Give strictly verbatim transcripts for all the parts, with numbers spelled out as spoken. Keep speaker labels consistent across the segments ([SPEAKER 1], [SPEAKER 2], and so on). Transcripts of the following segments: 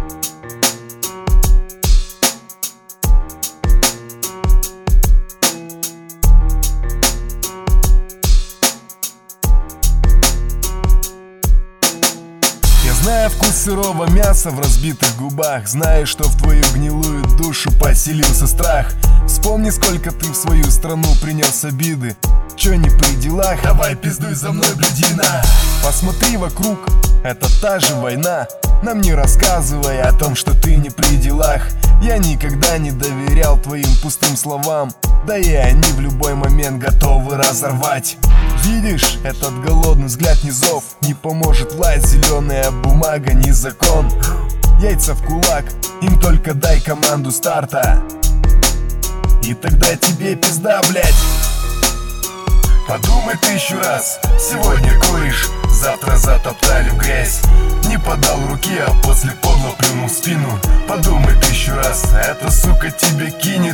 [SPEAKER 1] Зная вкус сырого мяса в разбитых губах, зная, что в твою гнилую душу поселился страх. Вспомни, сколько ты в свою страну принес обиды. Чё не при делах? Давай пиздуй за мной, блядина. Посмотри вокруг, это та же война. Нам не рассказывай о том, что ты не при делах. Я никогда не доверял твоим пустым словам, да и они в любой момент готовы разорвать. Видишь, этот голодный взгляд низов не поможет власть, зеленая бумага, не закон. Яйца в кулак, им только дай команду старта, и тогда тебе пизда, блять. Подумай тысячу раз, сегодня куришь, завтра затоптали в грязь. Не подал руки, а после подло плюнул в спину. Подумай тысячу раз, эта сука тебе кинет.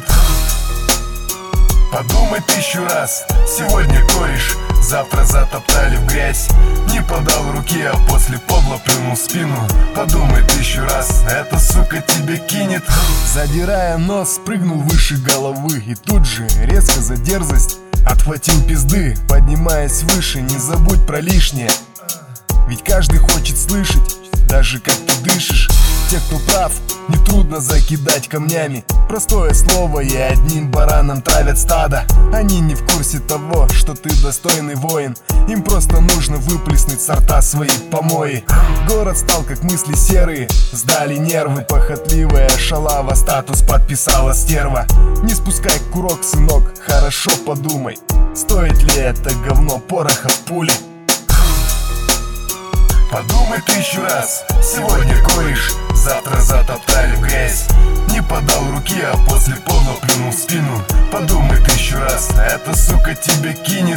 [SPEAKER 1] Подумай тысячу раз, сегодня кореш, завтра затоптали в грязь. Не подал руки, а после подло плюнул в спину. Подумай тысячу раз, эта сука тебе кинет. Задирая нос, спрыгнул выше головы и тут же, резко за дерзость, отхватил пизды. Поднимаясь выше, не забудь про лишнее, ведь каждый хочет слышать, даже как ты дышишь. Те, кто прав, нетрудно закидать камнями. Простое слово, и одним бараном травят стадо. Они не в курсе того, что ты достойный воин. Им просто нужно выплеснуть со рта свои помои. Город стал как мысли серые, сдали нервы. Похотливая шалава статус подписала стерва. Не спускай курок, сынок, хорошо подумай, стоит ли это говно пороха в пуле. Подумай тысячу раз, сегодня кореш, завтра затоптали в грязь. Не подал руки, а после подло плюнул в спину. Подумай тысячу раз, эта сука тебе кинет.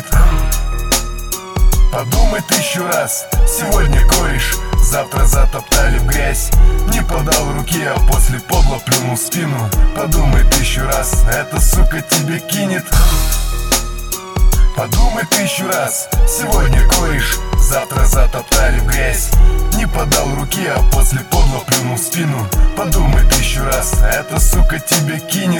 [SPEAKER 1] Подумай тысячу раз, сегодня кореш, завтра затоптали в грязь. Не подал руки, а после подло плюнул в спину. Подумай тысячу раз, эта сука тебе кинет. Подумай тысячу раз, сегодня кореш, завтра затоптали в грязь. Не подал руки, а после подло плюнул в спину. Подумай тысячу раз, эта сука тебе кинет.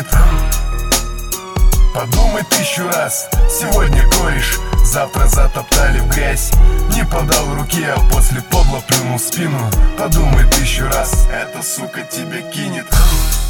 [SPEAKER 1] Подумай тысячу раз, сегодня кореш, завтра затоптали в грязь. Не подал руки, а после подло плюнул в спину. Подумай тысячу раз, эта сука тебе кинет.